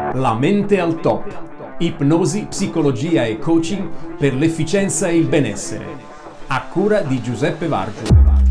La mente al top. Ipnosi, psicologia e coaching per l'efficienza e il benessere. A cura di Giuseppe Vargio.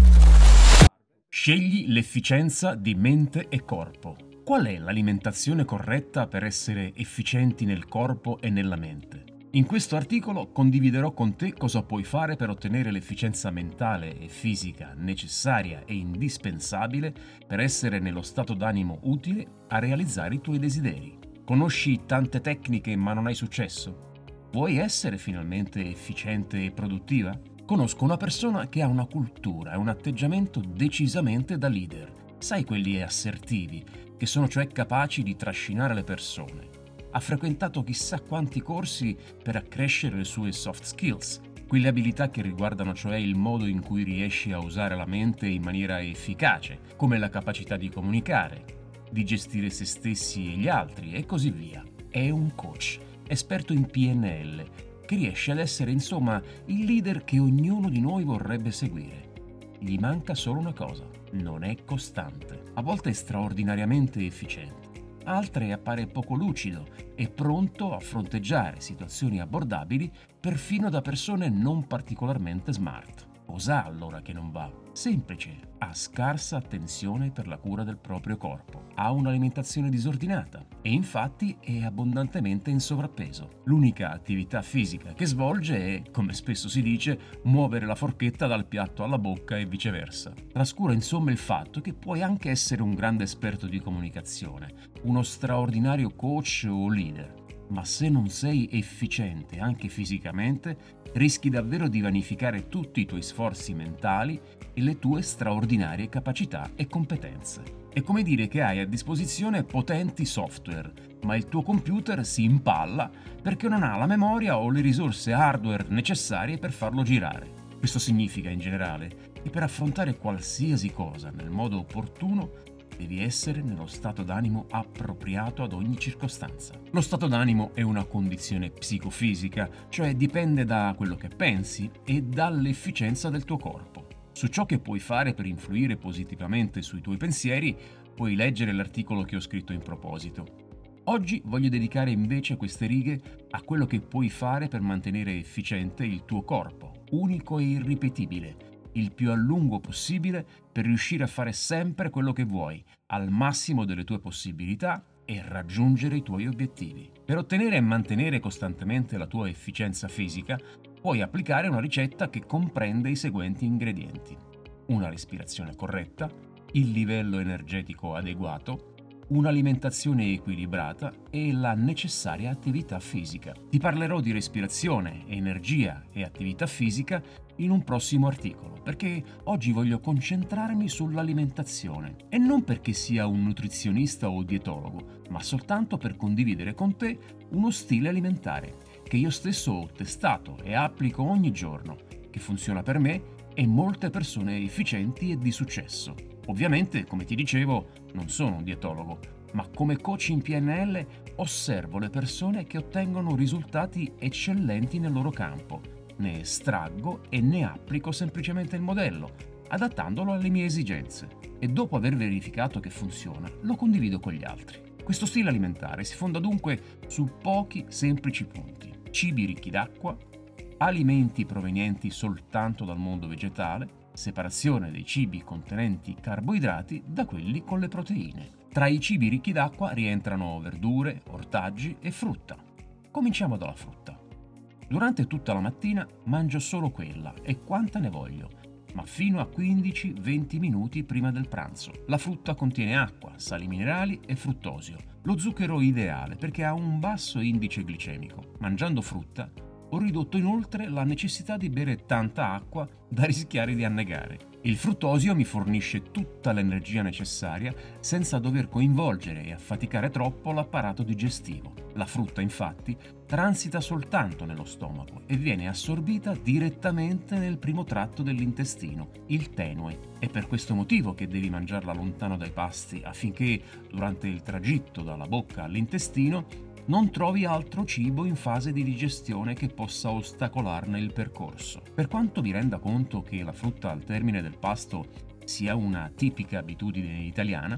Scegli l'efficienza di mente e corpo. Qual è l'alimentazione corretta per essere efficienti nel corpo e nella mente? In questo articolo condividerò con te cosa puoi fare per ottenere l'efficienza mentale e fisica necessaria e indispensabile per essere nello stato d'animo utile a realizzare i tuoi desideri. Conosci tante tecniche ma non hai successo? Vuoi essere finalmente efficiente e produttiva? Conosco una persona che ha una cultura e un atteggiamento decisamente da leader. Sai, quelli assertivi, che sono cioè capaci di trascinare le persone. Ha frequentato chissà quanti corsi per accrescere le sue soft skills, quelle abilità che riguardano cioè il modo in cui riesci a usare la mente in maniera efficace, come la capacità di comunicare, di gestire se stessi e gli altri e così via. È un coach, esperto in PNL, che riesce ad essere insomma il leader che ognuno di noi vorrebbe seguire. Gli manca solo una cosa: non è costante. A volte è straordinariamente efficiente, altre appare poco lucido e pronto a fronteggiare situazioni abbordabili perfino da persone non particolarmente smart. Cos'ha allora che non va? Semplice: ha scarsa attenzione per la cura del proprio corpo, ha un'alimentazione disordinata e infatti è abbondantemente in sovrappeso. L'unica attività fisica che svolge è, come spesso si dice, muovere la forchetta dal piatto alla bocca e viceversa. Trascura insomma il fatto che puoi anche essere un grande esperto di comunicazione, uno straordinario coach o leader, ma se non sei efficiente anche fisicamente, rischi davvero di vanificare tutti i tuoi sforzi mentali e le tue straordinarie capacità e competenze. È come dire che hai a disposizione potenti software, ma il tuo computer si impalla perché non ha la memoria o le risorse hardware necessarie per farlo girare. Questo significa, in generale, che per affrontare qualsiasi cosa nel modo opportuno devi essere nello stato d'animo appropriato ad ogni circostanza. Lo stato d'animo è una condizione psicofisica, cioè dipende da quello che pensi e dall'efficienza del tuo corpo. Su ciò che puoi fare per influire positivamente sui tuoi pensieri, puoi leggere l'articolo che ho scritto in proposito. Oggi voglio dedicare invece queste righe a quello che puoi fare per mantenere efficiente il tuo corpo, unico e irripetibile, il più a lungo possibile, per riuscire a fare sempre quello che vuoi, al massimo delle tue possibilità e raggiungere i tuoi obiettivi. Per ottenere e mantenere costantemente la tua efficienza fisica, puoi applicare una ricetta che comprende i seguenti ingredienti: una respirazione corretta, il livello energetico adeguato, un'alimentazione equilibrata e la necessaria attività fisica. Ti parlerò di respirazione, energia e attività fisica in un prossimo articolo, perché oggi voglio concentrarmi sull'alimentazione e non perché sia un nutrizionista o dietologo, ma soltanto per condividere con te uno stile alimentare che io stesso ho testato e applico ogni giorno, che funziona per me e molte persone efficienti e di successo. Ovviamente, come ti dicevo, non sono un dietologo, ma come coach in PNL osservo le persone che ottengono risultati eccellenti nel loro campo, ne estraggo e ne applico semplicemente il modello, adattandolo alle mie esigenze, e dopo aver verificato che funziona, lo condivido con gli altri. Questo stile alimentare si fonda dunque su pochi semplici punti: cibi ricchi d'acqua, alimenti provenienti soltanto dal mondo vegetale, separazione dei cibi contenenti carboidrati da quelli con le proteine. Tra i cibi ricchi d'acqua rientrano verdure, ortaggi e frutta. Cominciamo dalla frutta. Durante tutta la mattina mangio solo quella e quanta ne voglio, ma fino a 15-20 minuti prima del pranzo. La frutta contiene acqua, sali minerali e fruttosio, lo zucchero ideale perché ha un basso indice glicemico. Mangiando frutta ho ridotto inoltre la necessità di bere tanta acqua da rischiare di annegare. Il fruttosio mi fornisce tutta l'energia necessaria senza dover coinvolgere e affaticare troppo l'apparato digestivo. La frutta, infatti, transita soltanto nello stomaco e viene assorbita direttamente nel primo tratto dell'intestino, il tenue. È per questo motivo che devi mangiarla lontano dai pasti, affinché durante il tragitto dalla bocca all'intestino non trovi altro cibo in fase di digestione che possa ostacolarne il percorso. Per quanto mi renda conto che la frutta al termine del pasto sia una tipica abitudine italiana,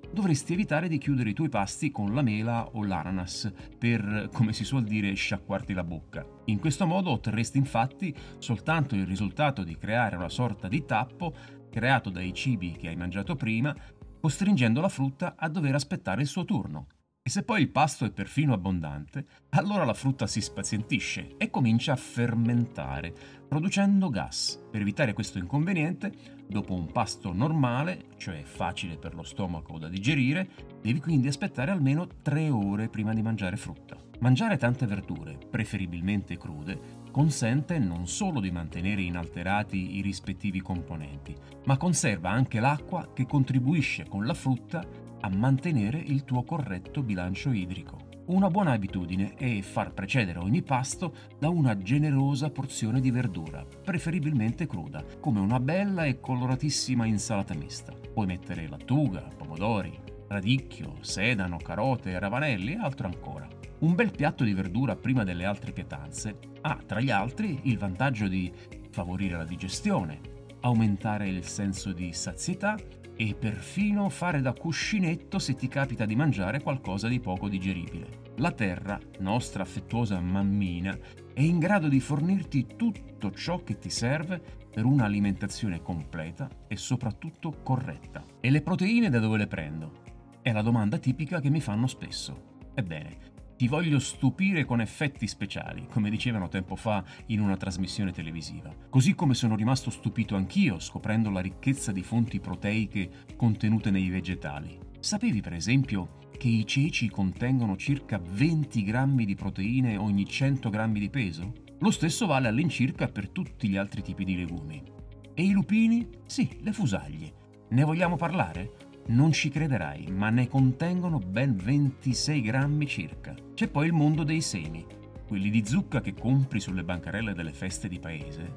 dovresti evitare di chiudere i tuoi pasti con la mela o l'ananas per, come si suol dire, sciacquarti la bocca. In questo modo otterresti infatti soltanto il risultato di creare una sorta di tappo creato dai cibi che hai mangiato prima, costringendo la frutta a dover aspettare il suo turno. E se poi il pasto è perfino abbondante, allora la frutta si spazientisce e comincia a fermentare, producendo gas. Per evitare questo inconveniente, dopo un pasto normale, cioè facile per lo stomaco da digerire, devi quindi aspettare almeno 3 ore prima di mangiare frutta. Mangiare tante verdure, preferibilmente crude, consente non solo di mantenere inalterati i rispettivi componenti, ma conserva anche l'acqua che contribuisce con la frutta a mantenere il tuo corretto bilancio idrico. Una buona abitudine è far precedere ogni pasto da una generosa porzione di verdura, preferibilmente cruda, come una bella e coloratissima insalata mista. Puoi mettere lattuga, pomodori, radicchio, sedano, carote, ravanelli e altro ancora. Un bel piatto di verdura prima delle altre pietanze ha, tra gli altri, il vantaggio di favorire la digestione, aumentare il senso di sazietà e perfino fare da cuscinetto se ti capita di mangiare qualcosa di poco digeribile. La terra, nostra affettuosa mammina, è in grado di fornirti tutto ciò che ti serve per un'alimentazione completa e soprattutto corretta. E le proteine da dove le prendo? È la domanda tipica che mi fanno spesso. Ebbene, ti voglio stupire con effetti speciali, come dicevano tempo fa in una trasmissione televisiva. Così come sono rimasto stupito anch'io scoprendo la ricchezza di fonti proteiche contenute nei vegetali. Sapevi per esempio che i ceci contengono circa 20 grammi di proteine ogni 100 grammi di peso? Lo stesso vale all'incirca per tutti gli altri tipi di legumi. E i lupini? Sì, le fusaglie. Ne vogliamo parlare? Non ci crederai, ma ne contengono ben 26 grammi circa. C'è poi il mondo dei semi, quelli di zucca che compri sulle bancarelle delle feste di paese.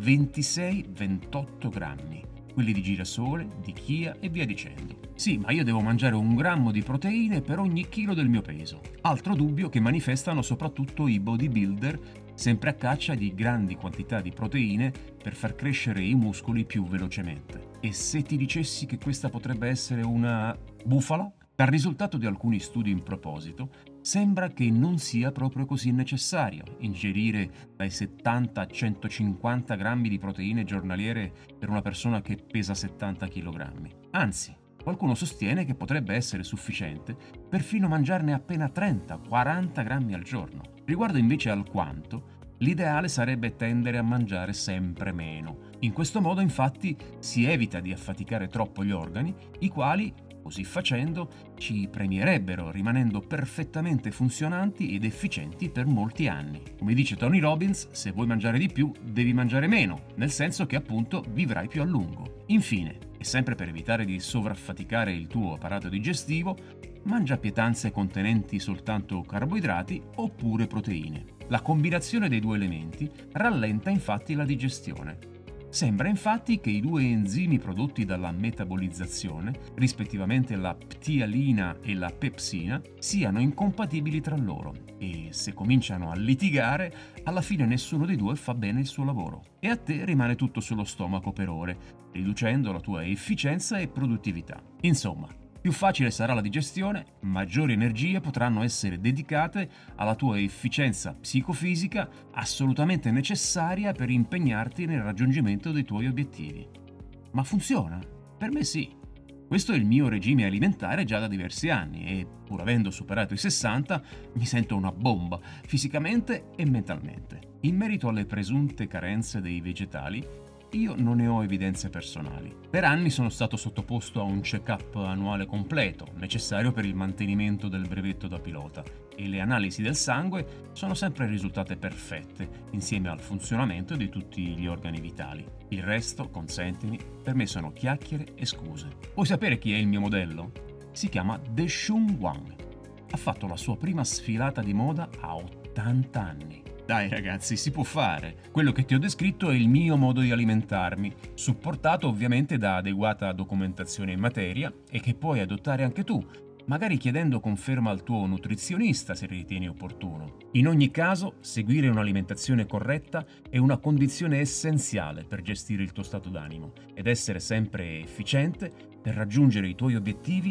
26-28 grammi, quelli di girasole, di chia e via dicendo. Sì, ma io devo mangiare 1 grammo di proteine per ogni chilo del mio peso. Altro dubbio che manifestano soprattutto i bodybuilder, sempre a caccia di grandi quantità di proteine per far crescere i muscoli più velocemente. E se ti dicessi che questa potrebbe essere una bufala? Dal risultato di alcuni studi in proposito, sembra che non sia proprio così necessario ingerire dai 70 a 150 grammi di proteine giornaliere per una persona che pesa 70 kg. Anzi, qualcuno sostiene che potrebbe essere sufficiente perfino mangiarne appena 30-40 grammi al giorno. Riguardo invece al quanto, l'ideale sarebbe tendere a mangiare sempre meno. In questo modo, infatti, si evita di affaticare troppo gli organi, i quali, così facendo, ci premierebbero rimanendo perfettamente funzionanti ed efficienti per molti anni. Come dice Tony Robbins, se vuoi mangiare di più, devi mangiare meno, nel senso che appunto vivrai più a lungo. Infine, e sempre per evitare di sovraffaticare il tuo apparato digestivo, mangia pietanze contenenti soltanto carboidrati oppure proteine. La combinazione dei due elementi rallenta infatti la digestione. Sembra infatti che i due enzimi prodotti dalla metabolizzazione, rispettivamente la ptialina e la pepsina, siano incompatibili tra loro e se cominciano a litigare, alla fine nessuno dei due fa bene il suo lavoro e a te rimane tutto sullo stomaco per ore, riducendo la tua efficienza e produttività. Insomma, più facile sarà la digestione, maggiori energie potranno essere dedicate alla tua efficienza psicofisica assolutamente necessaria per impegnarti nel raggiungimento dei tuoi obiettivi. Ma funziona? Per me sì. Questo è il mio regime alimentare già da diversi anni e, pur avendo superato i 60, mi sento una bomba, fisicamente e mentalmente. In merito alle presunte carenze dei vegetali, io non ne ho evidenze personali. Per anni sono stato sottoposto a un check-up annuale completo, necessario per il mantenimento del brevetto da pilota, e le analisi del sangue sono sempre risultate perfette, insieme al funzionamento di tutti gli organi vitali. Il resto, consentimi, per me sono chiacchiere e scuse. Vuoi sapere chi è il mio modello? Si chiama Daeshun Wang. Ha fatto la sua prima sfilata di moda a 80 anni. Dai ragazzi, si può fare. Quello che ti ho descritto è il mio modo di alimentarmi, supportato ovviamente da adeguata documentazione in materia e che puoi adottare anche tu, magari chiedendo conferma al tuo nutrizionista se ritieni opportuno. In ogni caso, seguire un'alimentazione corretta è una condizione essenziale per gestire il tuo stato d'animo ed essere sempre efficiente per raggiungere i tuoi obiettivi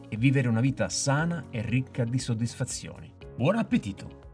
e vivere una vita sana e ricca di soddisfazioni. Buon appetito!